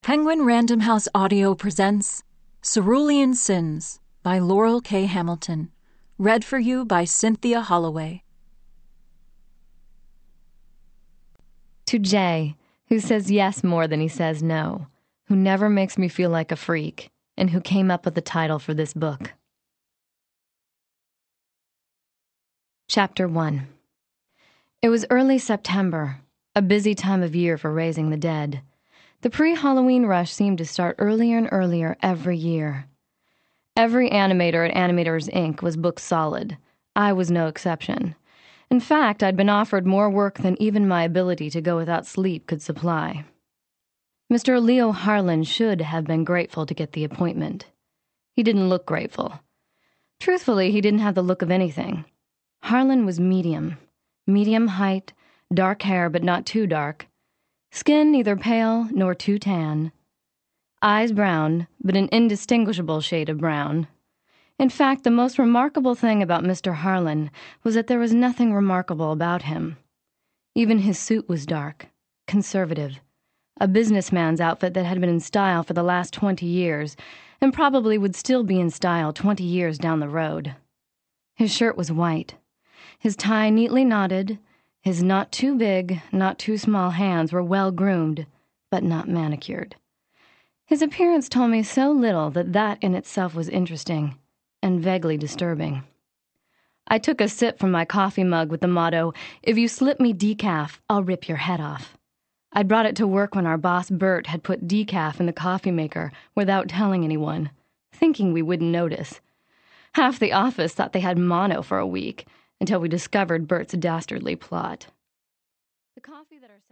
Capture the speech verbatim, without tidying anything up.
Penguin Random House Audio presents Cerulean Sins by Laurel K. Hamilton, read for you by Cynthia Holloway. To Jay, who says yes more than he says no, who never makes me feel like a freak, and who came up with the title for this book. Chapter one. It was early September, a busy time of year for raising the dead. The pre-Halloween rush seemed to start earlier and earlier every year. Every animator at Animators, Incorporated was booked solid. I was no exception. In fact, I'd been offered more work than even my ability to go without sleep could supply. Mister Leo Harlan should have been grateful to get the appointment. He didn't look grateful. Truthfully, he didn't have the look of anything. Harlan was medium. Medium height, dark hair but not too dark. Skin neither pale nor too tan. Eyes brown, but an indistinguishable shade of brown. In fact, the most remarkable thing about Mister Harlan was that there was nothing remarkable about him. Even his suit was dark, conservative, a businessman's outfit that had been in style for the last twenty years, and probably would still be in style twenty years down the road. His shirt was white, his tie neatly knotted. His not too big, not too small hands were well groomed, but not manicured. His appearance told me so little that that in itself was interesting and vaguely disturbing. I took a sip from my coffee mug with the motto, "If you slip me decaf, I'll rip your head off." I'd brought it to work when our boss Bert had put decaf in the coffee maker without telling anyone, thinking we wouldn't notice. Half the office thought they had mono for a week, until we discovered Bert's dastardly plot. The coffee that our